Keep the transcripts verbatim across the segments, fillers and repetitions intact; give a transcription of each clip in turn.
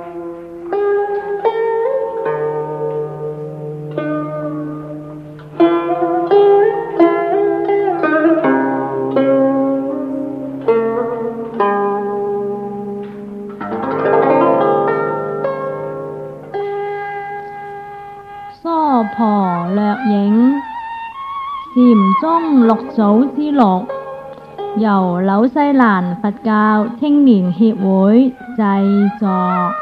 娑婆掠影，禪宗六祖之錄，由紐西蘭佛教青年協會製作。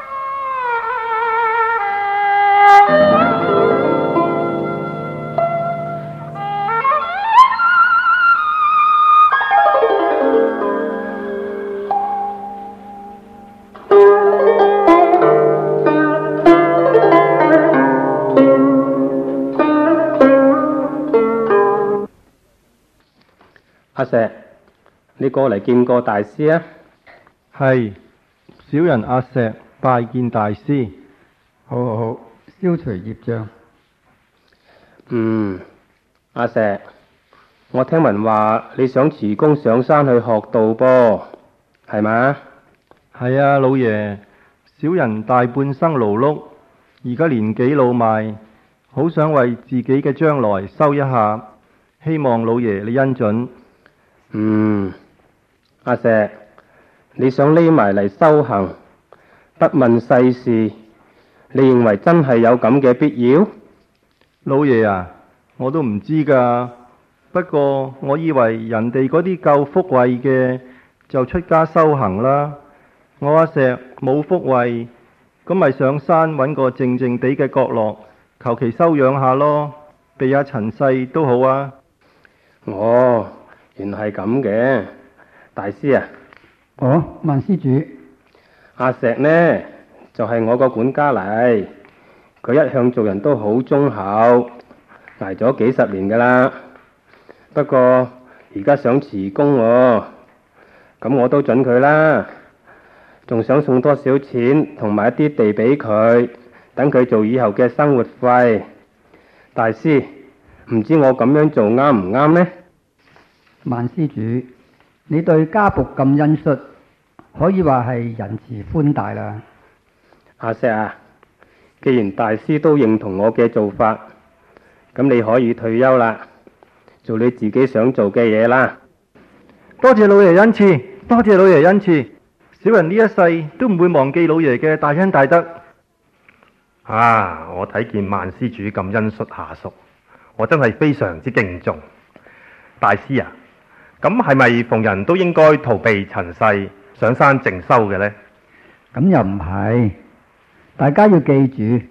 阿石，你過嚟見過大師啊？ 係，小人阿石拜見大師。 好好好，消除業障。 嗯，阿石，我聽聞話你想辭工上山去學道噃，係嘛？ 係啊，老爺，小人大半生勞碌，而家年紀老邁，好想為自己嘅將來修一下，希望老爺你恩准。 嗯，阿石，你想匿埋嚟修行，不問世事，你認為真係有咁嘅必要？ 老爺啊，我都唔知㗎。不過我以為人哋嗰啲夠福慧嘅就出家修行啦。我阿石冇福慧，咁咪上山揾個靜靜地嘅角落，求其修養下咯，避下塵世都好啊。 哦。原來係咁嘅，大師啊！ 哦，萬施主， 阿石呢就係、是、我個管家嚟，佢一向做人都好忠厚，挨咗幾十年噶啦。不過而家想辭工喎，咁我都准佢啦，仲想送多少錢同埋一啲地俾佢，等佢做以後嘅生活費。大師，唔知我咁樣做啱唔啱呢？ 萬施主，你對家僕咁恩恤，可以話係仁慈寬大啦。 阿石啊，既然大師都認同我嘅做法，咁你可以退休啦，做你自己想做嘅嘢啦。 多謝老爺恩賜，多謝老爺恩賜，小人呢一世都唔會忘記老爺嘅大恩大德。 啊，我睇見萬施主咁恩恤下屬，我真係非常之敬重。大師啊，咁係咪逢人都應該逃避塵世，上山靜修嘅呢？ 咁又唔係，大家要記住，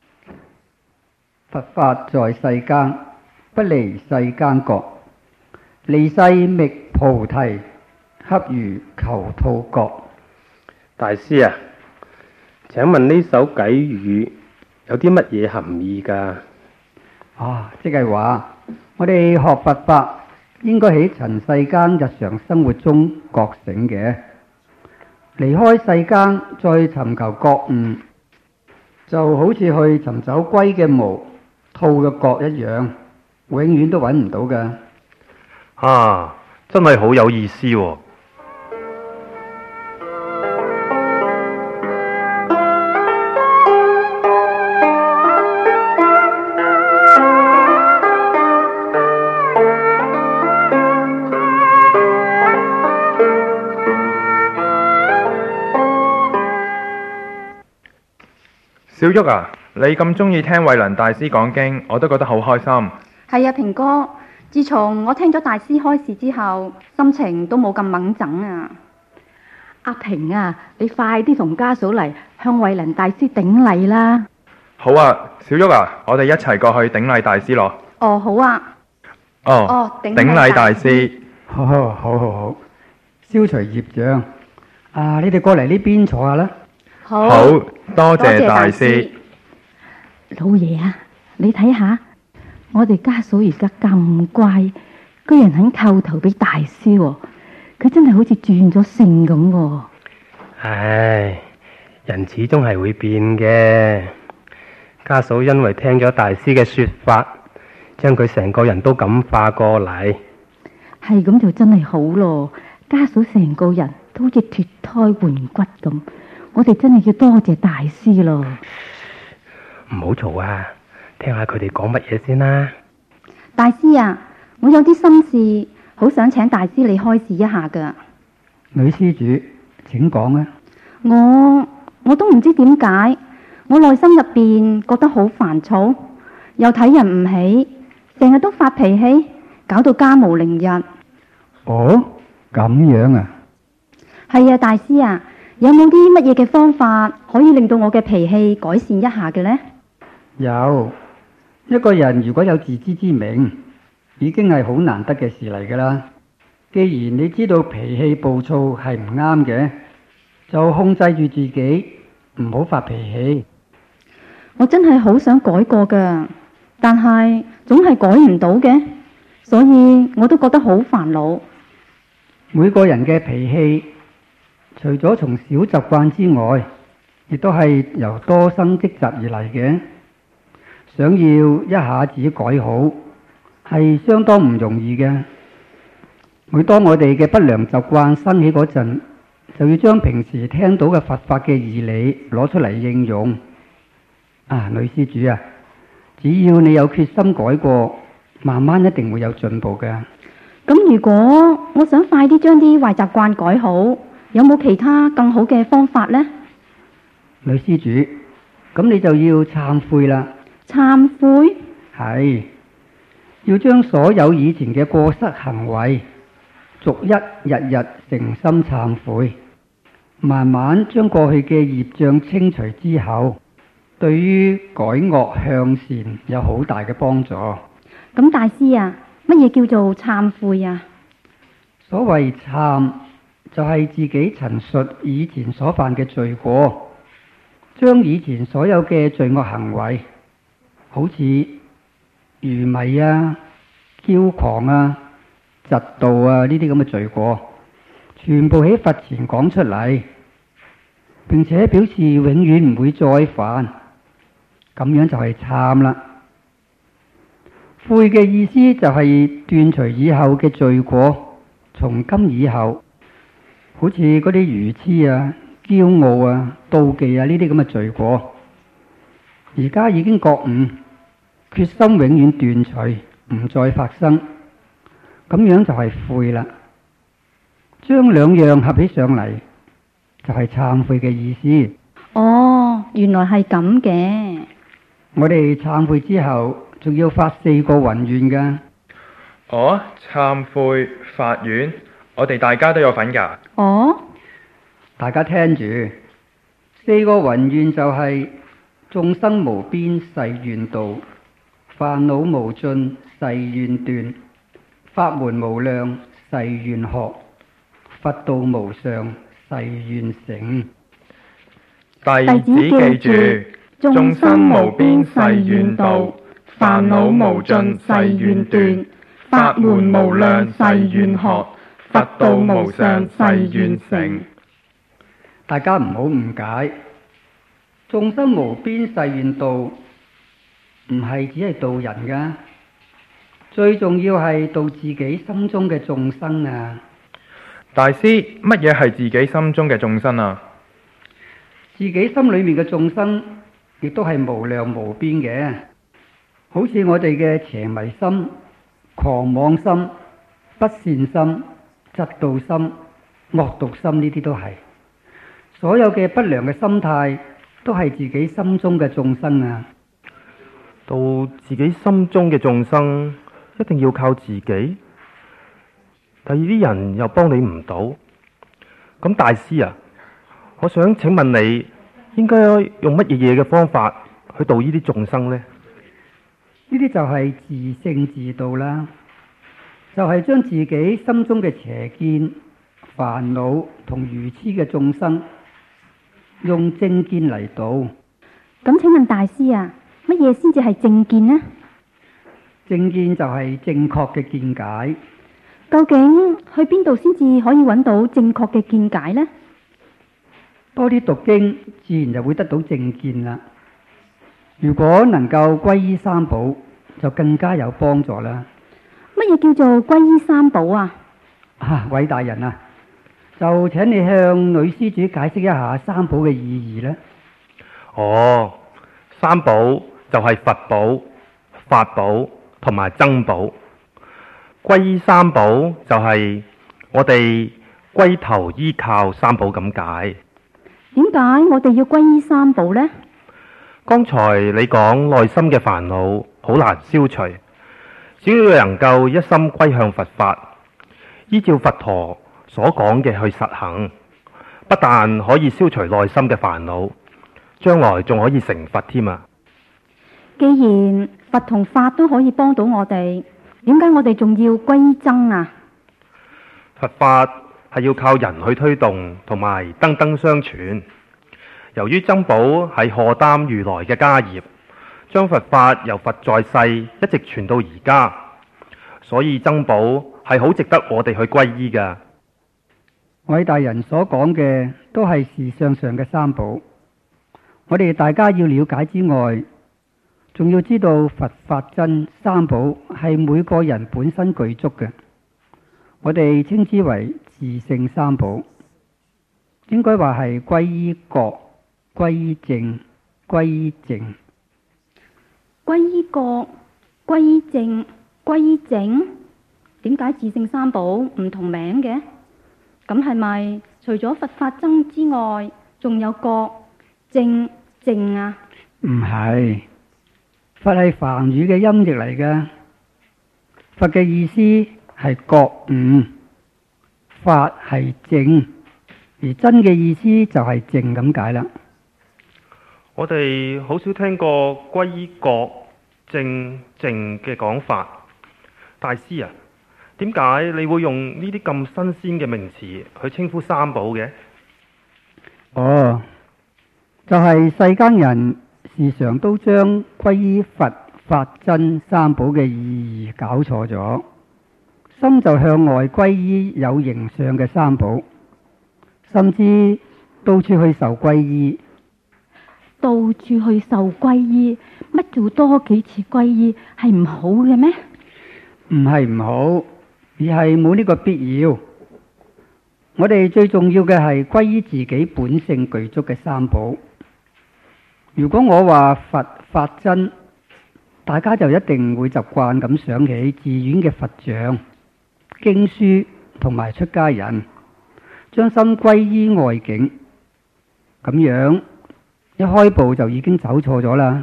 佛法在世間，不離世間覺，離世覓菩提，恰如求兔角。 大師啊，請問呢首偈語有啲乜嘢含義㗎？ 啊，即係話我哋學佛法，應該喺塵世間日常生活中覺醒嘅，離開世間再尋求覺悟，就好似去尋找龜嘅毛、兔嘅角一樣，永遠都揾唔到㗎。 啊，真係好有意思喎！ 小玉啊，你咁中意聽慧能大師講經，我都覺得好開心。 係啊，平哥，自從我聽咗大師開示之後，心情都冇咁猛整啊。 阿平啊，你快啲同家嫂嚟向慧能大師頂禮啦。 好啊，小玉啊，我哋一齊過去頂禮大師咯。 哦，好啊。 哦， 哦，頂禮大師。大師好好好好好，消除業障。啊，你哋過嚟呢邊坐下啦。 好，多謝大師。 老爺啊，你睇下，我哋家嫂而家咁乖，居然肯叩頭俾大師喎，佢真係好似轉咗性咁喎。 唉，人始終係會變嘅。家嫂因為聽咗大師嘅說法，將佢成個人都感化過嚟。 係咁就真係好咯，家嫂成個人都好似脫胎換骨咁。 我哋真係要多謝大師咯。 唔好嘈啊，聽下佢哋講乜嘢先啦。 大師啊，我有啲心事，好想請大師你開示一下噶。 女施主，請講啊。 我我都唔知點解，我內心入邊覺得好煩躁，又睇人唔起，成日都發脾氣，搞到家無寧日。 哦，咁樣啊？ 係啊，大師啊，有冇啲乜嘢嘅方法可以令到我嘅脾氣改善一下嘅呢？ 有，一個人如果有自知之明，已經係好難得嘅事嚟噶啦。既然你知道脾氣暴躁係唔啱嘅，就控制住自己，唔好發脾氣。 我真係好想改過噶，但係總係改唔到嘅，所以我都覺得好煩惱。 每個人嘅脾氣，除咗從小習慣之外，亦都係由多生積習而嚟嘅。想要一下子改好，係相當唔容易嘅。每當我哋嘅不良習慣生起嗰陣，就要將平時聽到嘅佛法嘅義理攞出嚟應用。啊，女施主啊，只要你有決心改過，慢慢一定會有進步嘅。 咁如果我想快啲將啲壞習慣改好，有冇其他更好嘅方法呢？ 女施主，咁你就要懺悔啦。 懺悔？ 係，要將所有以前嘅過失行為，逐一日日誠心懺悔，慢慢將過去嘅業障清除之後，對於改惡向善有好大嘅幫助。 咁大師啊，乜嘢叫做懺悔啊？ 所謂懺，就係自己陳述以前所犯嘅罪過，將以前所有嘅罪惡行為，好似愚迷啊、驕狂啊、嫉妒啊呢啲咁嘅罪過，全部喺佛前講出嚟，並且表示永遠唔會再犯，咁樣就係懺啦。悔嘅意思就係斷除以後嘅罪過，從今以後，好似嗰啲愚癡啊、驕傲啊、妒忌啊呢啲咁嘅罪過，而家已經覺悟，決心永遠斷除，唔再發生，咁樣就係悔啦。將兩樣合起上嚟，就係懺悔嘅意思。 哦，原來係咁嘅。 我哋懺悔之後，仲要發四個宏願噶。 哦，懺悔發願，我哋大家都有份噶。 哦， 大家聽住，四個宏願就係、是、眾生無邊誓願度，煩惱無盡誓願斷，法門無量誓願學，佛道無上誓願成。 弟子記住，眾生無邊誓願度，煩惱無盡誓願斷，法門無量誓願學，佛道無上誓願成。 大家唔好誤解，眾生無邊誓願度唔係只係度人噶，最重要係度自己心中嘅眾生啊！ 大師，乜嘢係自己心中嘅眾生啊？ 自己心裏面嘅眾生，亦都係無量無邊嘅，好似我哋嘅邪迷心、狂妄心、不善心、嫉妒心、惡毒心，呢啲都係所有嘅不良嘅心態，都係自己心中嘅眾生啊！ 到自己心中嘅眾生，一定要靠自己，第二啲人又幫你唔到。咁大師啊，我想請問你，應該用乜嘢嘢嘅方法去度呢啲眾生呢？ 呢啲就係自性自度啦，就係、是、將自己心中嘅邪見、煩惱同愚癡嘅眾生，用正見嚟度。 咁請問大師啊，乜嘢先至係正見呢？ 正見就係正確嘅見解。 究竟去邊度先至可以揾到正確嘅見解呢？ 多啲讀經，自然就會得到正見啦。如果能夠皈依三寶，就更加有幫助啦。 乜嘢叫做皈依三寶啊？ 啊，偉大人啊， 就請你向女施主解釋一下三寶嘅意義呢。 哦，三寶就係佛寶、法寶同埋僧寶。皈依三寶就係我哋歸頭依靠三寶咁解。 點解我哋要皈依三寶呢？ 剛才你講內心嘅煩惱好難消除，只要能夠一心歸向佛法，依照佛陀所講嘅去實行，不但可以消除內心嘅煩惱，將來仲可以成佛添啊！ 既然佛同法都可以幫到我哋，點解我哋仲要皈依僧啊？ 佛法係要靠人去推動，同埋燈燈相傳。由於僧寶係荷擔如來嘅家業，將佛法由佛在世一直傳到而家，所以僧寶係好值得我哋去皈依㗎。 偉大人所講嘅都係事相上嘅三寶，我哋大家要了解之外，仲要知道佛法僧三寶係每個人本身具足嘅，我哋稱之為自性三寶，應該話係歸依覺、歸依正、歸依淨。 歸依覺、歸依正、歸依淨，點解自性三寶唔同名嘅？咁係咪除咗佛法僧之外，仲有覺、正、淨啊？ 唔係，佛係梵語嘅音譯嚟嘅，佛嘅意思係覺悟，法係正，而真嘅意思就係淨咁解啦。 我哋好少聽過歸依覺、正、淨嘅講法，大師啊，點解你會用呢啲咁新鮮嘅名詞去稱呼三寶嘅？ 哦，就係、是、世間人時常都將歸依佛法僧三寶嘅意義搞錯咗，心就向外歸依有形象嘅三寶，甚至到處去受歸依。 到處去受歸依，乜做多幾次歸依係唔好嘅咩？ 唔係唔好，而係冇呢個必要。我哋最重要嘅係歸依自己本性具足嘅三寶。如果我話佛法僧，大家就一定會習慣咁想起寺院嘅佛像、經書同埋出家人，將心歸依外境，咁樣一開步就已經走錯咗啦。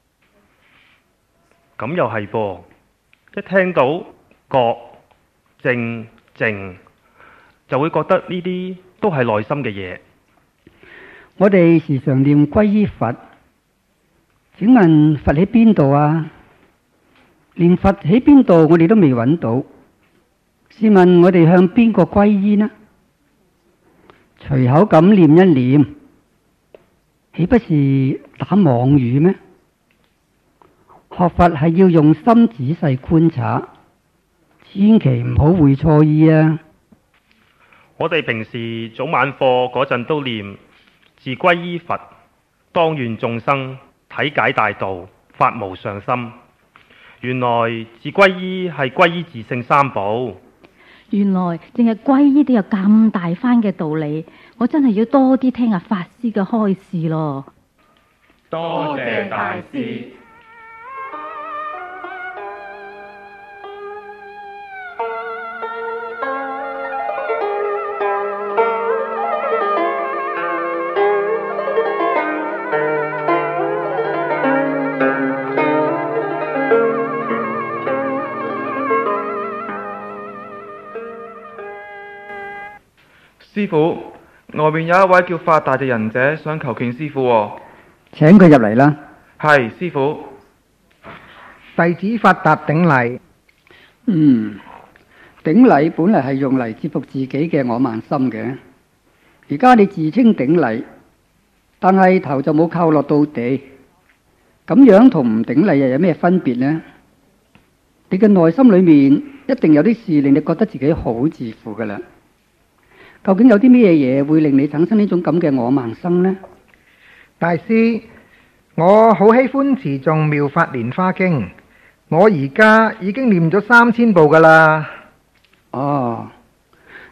咁又係噃，一聽到覺、正、淨，就會覺得呢啲都係內心嘅嘢。 我哋時常念歸依佛，請問佛喺邊度啊？連佛喺邊度我哋都未揾到，試問我哋向邊個歸依呢？隨口咁念一念，豈不是打妄語咩？學佛係要用心仔細觀察，千祈唔好會錯意啊！ 我哋平時早晚課嗰陣都念自歸依佛，當願眾生體解大道，發無上心。原來自歸依係歸依自性三寶。 原來淨係歸依都有咁大番嘅道理，我真係要多啲聽下法師嘅開示咯。 多謝大師。 師父，外面有一位叫法大嘅仁者想求見師父喎。 請佢入嚟啦。 係，師父。 弟子法達頂禮。 嗯，頂禮本嚟係用嚟折服自己嘅我慢心嘅，而家你自稱頂禮，但係頭就冇靠落到地，咁樣同唔頂禮又有咩分別呢？你嘅內心裏面一定有啲事令你覺得自己好自負㗎喇。究竟有啲咩嘢會令你產生呢種咁嘅我慢心呢？ 大師，我好喜歡持誦妙法蓮花經，我而家已經念咗三千部噶啦。 哦，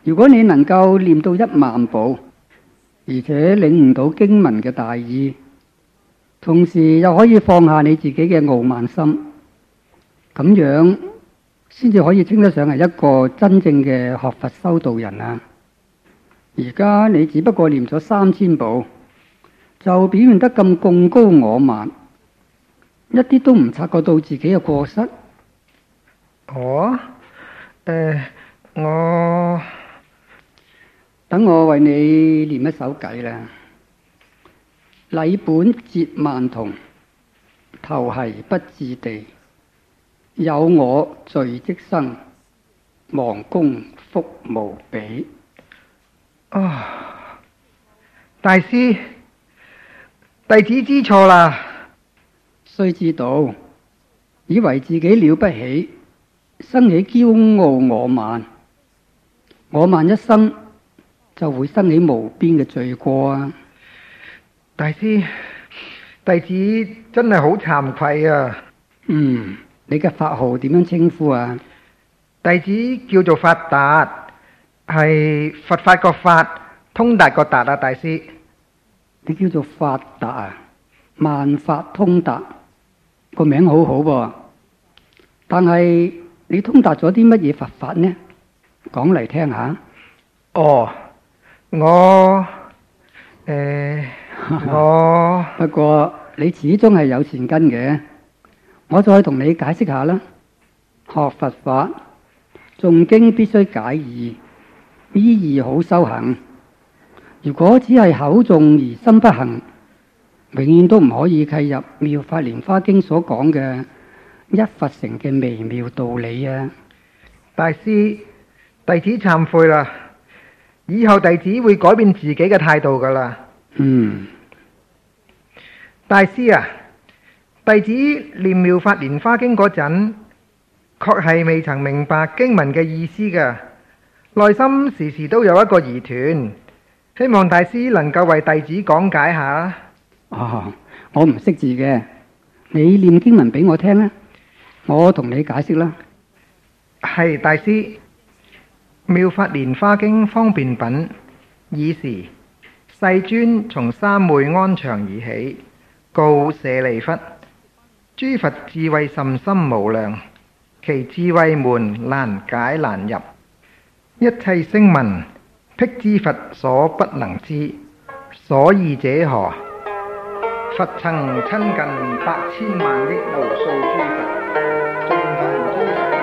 如果你能夠念到一萬部，而且領悟到經文嘅大意，同時又可以放下你自己嘅傲慢心，咁樣先至可以稱得上係一個真正嘅學佛修道人啊！而家你只不過念咗三千部，就表現得咁貢高我慢，一啲都唔察覺到自己嘅過失。 我，誒，我等我為你念一首偈啦。禮本折萬銅，頭繫不至地。有我罪即生，忘功福無比。 哦，大師，弟子知錯啦。 須知道，以為自己了不起，生起驕傲我慢，我慢一生就會生起無邊嘅罪過啊！ 大師，弟子真係好慚愧啊！ 嗯，你嘅法號點樣稱呼啊？ 弟子叫做法達，係佛法個法，通達個達啊！大師， 你叫做法達啊？萬法通達，個名好好噃。但係你通達咗啲乜嘢佛法呢？講嚟聽下。 哦，我誒、呃、我不過你始終係有善根嘅，我再同你解釋下啦。學佛法誦經必須解義，依義好修行。如果只係口誦而心不行，永遠都唔可以契入《妙法蓮華經》所講嘅一佛成嘅微妙道理啊！ 大師，弟子懺悔啦，以後弟子會改變自己嘅態度噶啦。 嗯， 大師啊，弟子念《妙法蓮華經》嗰陣，確係未曾明白經文嘅意思嘅，內心時時都有一個疑團，希望大師能夠為弟子講解下。 哦，我唔識字嘅，你念經文俾我聽啦，我同你解釋啦。 係，大師，《妙法蓮華經》方便品爾時，世尊從三昧安詳而起，告舍利弗：諸佛智慧甚深無量，其智慧門難解難入，一切聲聞辟支佛所不能知，所以者何？佛曾親近百千萬億無數諸佛，眾行諸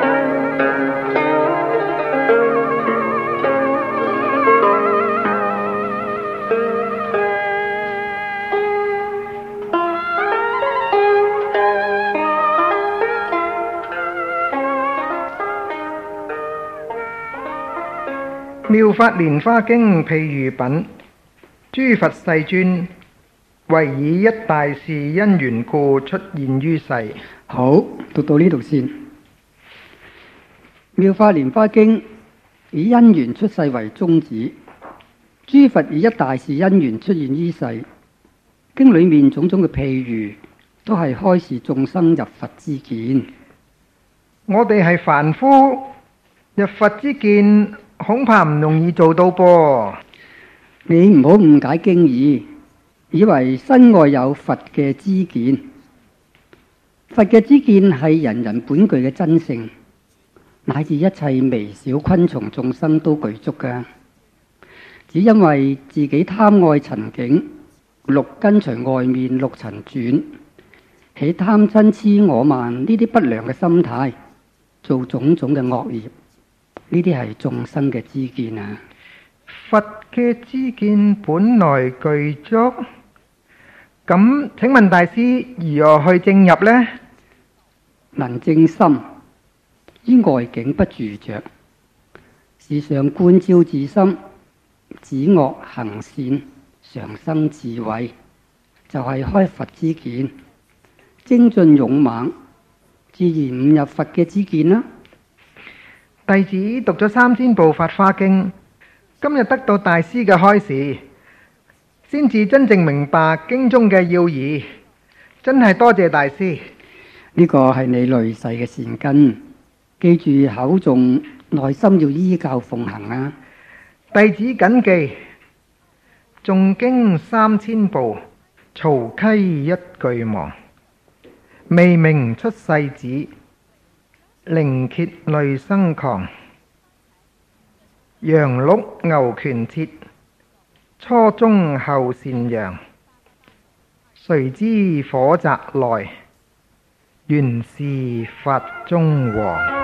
妙法蓮華經譬喻品，諸佛世尊為以一大事因緣故出現於世。 好，讀到呢度先。妙法蓮華經以因緣出世為宗旨，諸佛以一大事因緣出現於世。經裏面種種嘅譬喻，都係開示眾生入佛之見。 我哋係凡夫，入佛之見恐怕唔容易做到噃。 你唔好誤解經義，以為身外有佛嘅知見。佛嘅知見係人人本具嘅真性，乃至一切微小昆蟲眾生都具足㗎。只因為自己貪愛塵境，六根隨外面六塵轉，起貪嗔痴我慢呢啲不良嘅心態，做種種嘅惡業。呢啲係眾生嘅知見啊！ 佛嘅知見本來具足，咁請問大師如何去正入呢？ 能正心，於外境不住着，時常觀照自心，止惡行善，常生智慧，就係、是、開佛之見，精進勇猛，自然悟入佛嘅知見啦。 弟子讀咗三千部法華經，今日得到大師嘅開示，先至真正明白經中嘅要義，真係多謝大師。 呢個係你累世嘅善根，記住口誦，內心要依教奉行啊！ 弟子謹記，誦經三千部，曹溪一句忘。未明出世子，靈竭淚生狂。羊鹿牛拳鐵，初中後善揚。誰知火宅來，原是法中王。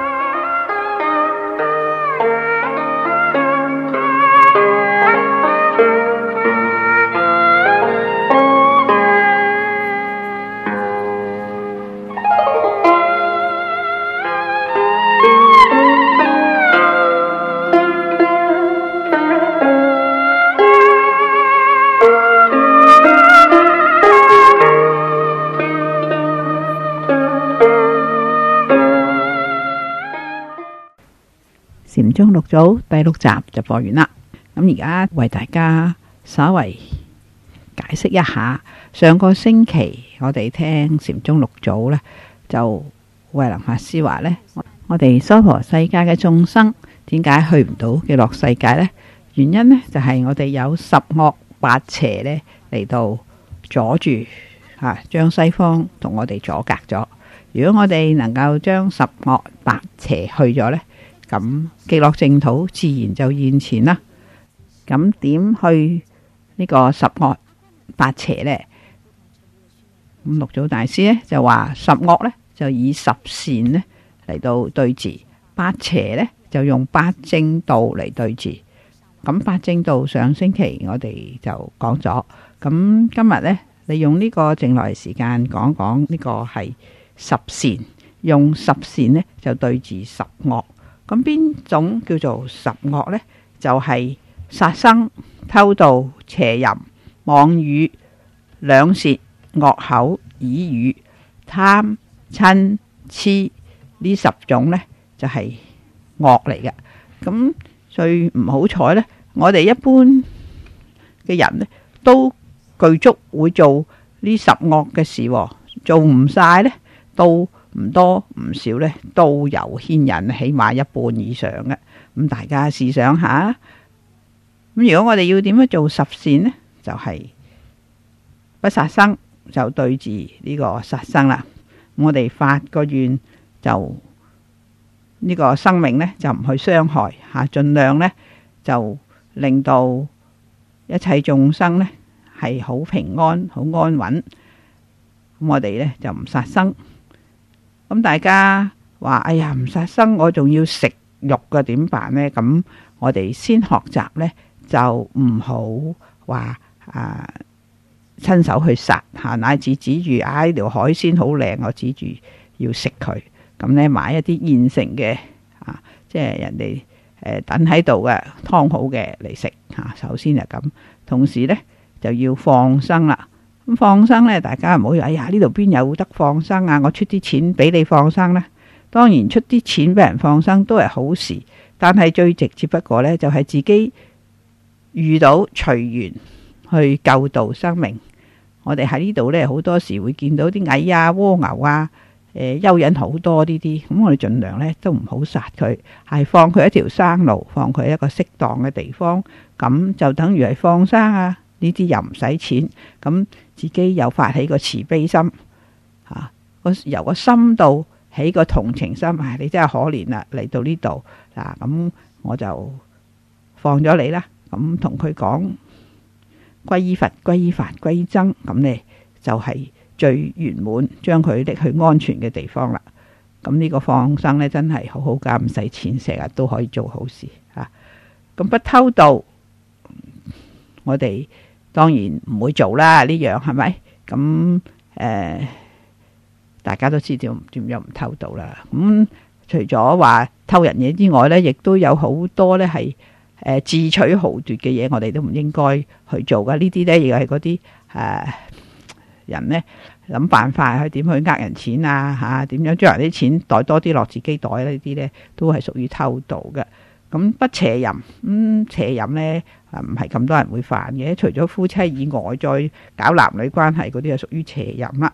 禪宗六祖第六集就播完啦。咁而家為大家稍為解釋一下，上個星期我哋聽禪宗六祖呢，就慧能法師話呢，我哋娑婆世界嘅眾生點解去唔到極樂世界呢？原因呢，就係、是、我哋有十惡八邪呢嚟到阻住啊，將西方同我哋阻隔咗。如果我哋能夠將十惡八邪去咗呢，咁極樂淨土自然就現前啦。咁點去呢個十惡八邪呢？咁六祖大師呢就話，十惡呢就以十善呢嚟到對治，八邪呢就用八正道嚟對治。咁八正道上星期我哋就講咗，咁今日呢，利用呢個剩來時間講講呢個係十善，用十善呢就對治十惡。咁邊種叫做十惡呢？就係、是、殺生、偷盜、邪淫、妄語、兩舌、惡口、綺語、貪、嗔、痴呢十種呢，就係惡嚟嘅。咁最唔好彩呢，我哋一般嘅人呢，都具足會做呢十惡嘅事，做唔晒呢，都唔多唔少呢，都有牽引，起碼一半以上嘅。咁大家試想下，咁如果我哋要點樣做十善呢？就係、是、不殺生，就對治呢個殺生啦。我哋發個願，就呢、這個生命呢，就唔去傷害吓，盡量呢，就令到一切眾生呢係好平安、好安穩。咁我哋呢，就唔殺生。咁大家話，哎呀，唔殺生，我仲要食肉嘅，點辦呢？咁我哋先學習呢，就唔好話啊親手去殺吓，乃至指住啊呢條海鮮好靚，我指住要食佢。咁呢，買一啲現成嘅啊，即係人哋誒等喺度嘅湯好嘅嚟食吓。首先就咁，同時呢，就要放生啦。咁放生呢，大家唔好話，哎呀，呢度邊有得放生啊？我出啲錢俾你放生呢。當然出啲錢俾人放生都係好事，但係最直接不過呢，就係、是、自己遇到隨緣去救度生命。我哋喺呢度呢，好多時會見到啲蟻啊、蝸牛啊、誒蚯蚓好多呢啲，咁我哋盡量呢都唔好殺佢，係放佢一條生路，放佢一個適當嘅地方，咁就等於係放生啊。呢啲又唔使錢，咁自己又發起個慈悲心，吓個由個心度起個同情心，唉，你真係可憐啦，嚟到呢度嗱，咁我就放咗你啦，咁同佢講皈依佛、皈依法、皈依僧，咁呢就係最圓滿，將佢拎去安全嘅地方啦。咁呢個放生呢，真係好好噶，唔使錢，成日都可以做好事吓。咁不偷盜，我哋當然唔會做啦，呢樣係咪？咁誒、呃，大家都知道點樣唔偷盜啦。咁、嗯、除咗話偷人嘢之外呢，亦都有好多呢係誒自取豪奪嘅嘢，我哋都唔應該去做噶。呢啲呢，亦係嗰啲誒人呢諗辦法去點去呃人錢啊吓，點樣將人啲錢袋多啲落自己袋呢啲呢，都係屬於偷盜嘅。咁不邪淫，咁、嗯、邪淫呢唔係咁多人會犯嘅，除咗夫妻以外再搞男女關係嗰啲係屬於邪淫啦。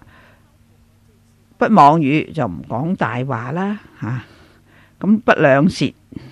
不妄語就唔講大話啦吓，咁、啊、不兩舌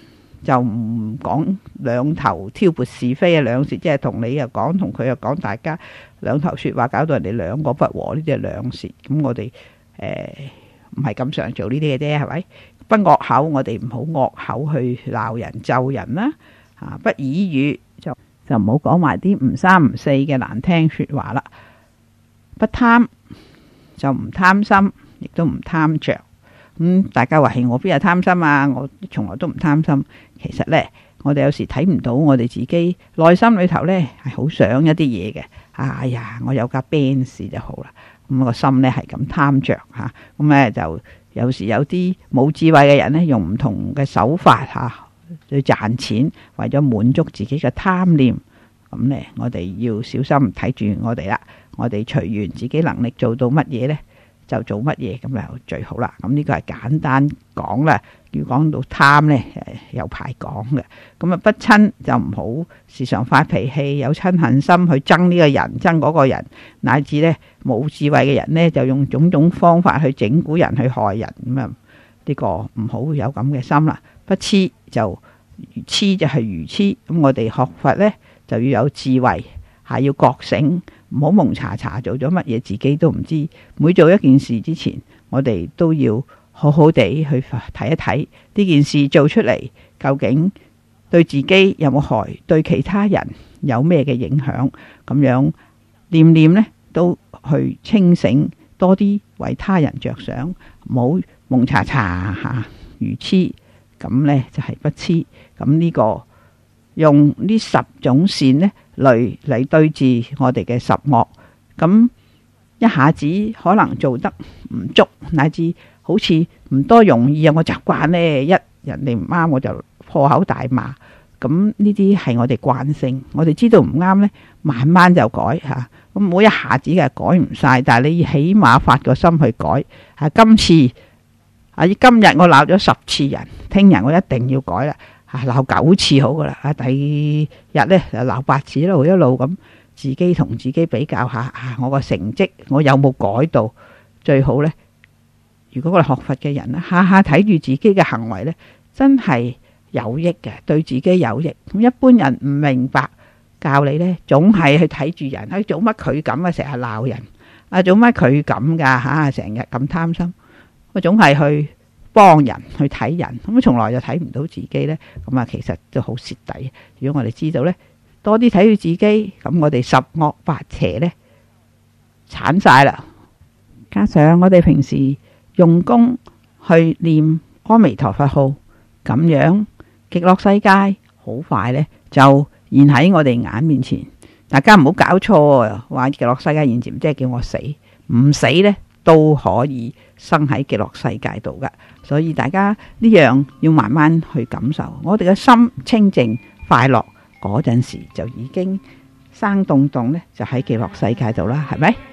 就唔講兩頭挑撥是非啊，兩舌，即係同你又講，同佢又講，大家兩頭說話，搞到人哋兩個不和，呢啲係兩舌。咁我哋誒唔係咁常做呢啲嘅啫，係咪？不惡口，我哋唔好惡口去鬧人咒人啦。啊，不綺語，就就唔好講埋啲唔三唔四嘅難聽說話啦。不貪，就唔貪心，亦都唔貪着。咁、嗯、大家話係我邊有貪心啊？我從來都唔貪心。其實呢，我哋有時睇唔到我哋自己內心裏頭呢係好想一啲嘢嘅。哎呀，我有架 Benz 就好啦。咁、那個心呢係咁貪着吓，咁、啊、呢就有時有啲冇智慧嘅人呢，用唔同嘅手法吓、啊、去賺錢，為咗滿足自己嘅貪念。咁呢，我哋要小心睇住我哋啦。我哋隨緣自己能力做到乜嘢呢，就做乜嘢，咁就最好啦。咁呢個係簡單講啦。要講到貪呢，有排講嘅。咁啊，不親就唔好時常發脾氣，有親恨心去憎呢個人，憎嗰個人，乃至呢冇智慧嘅人呢，就用種種方法去整蠱人，去害人。咁啊，呢個唔好有咁嘅心啦。不痴就痴就係愚痴。咁我哋學佛呢，就要有智慧，係要覺醒。唔好蒙查查做咗乜嘢，自己都唔知。每做一件事之前，我哋都要好好地去睇一睇呢件事做出嚟究竟對自己有冇害，對其他人有咩嘅影響。咁樣念念呢都去清醒多啲，為他人着想，唔好蒙查查吓愚痴。咁呢就係不痴。咁呢個用呢十種善呢嚟嚟對治我哋嘅十惡，咁一下子可能做得唔足，乃至好似唔多容易啊！我習慣呢，一人哋唔啱我就破口大罵，咁呢啲係我哋慣性。我哋知道唔啱呢，慢慢就改吓。咁唔好一下子嘅改唔晒，但係你起碼發個心去改。啊，今次啊，今日我鬧咗十次人，聽日我一定要改啦。鬧九次好噶啦，啊，第二日呢就鬧八次，一路一路咁自己同自己比較下，啊，我個成績我有冇改到？最好呢，如果我哋學佛嘅人呢，下下睇住自己嘅行為呢，真係有益嘅，對自己有益。咁一般人唔明白，教你呢，總係去睇住人，哎，做乜佢咁啊？成日鬧人，啊，做乜佢咁噶？吓，成日咁貪心，我總係去幫人去睇人，咁從來就睇唔到自己呢。咁啊，其實都好蝕底。如果我哋知道呢，多啲睇住自己，咁我哋十惡八邪呢，鏟晒啦。加上我哋平時用功去念阿彌陀佛號，咁樣極樂世界好快呢就現喺我哋眼面前。大家唔好搞錯，話極樂世界現前即係叫我死，唔死呢都可以生喺極樂世界度噶。所以大家呢樣要慢慢去感受，我哋嘅心清淨快樂嗰陣時，就已經生動動呢，就喺極樂世界度啦，係咪？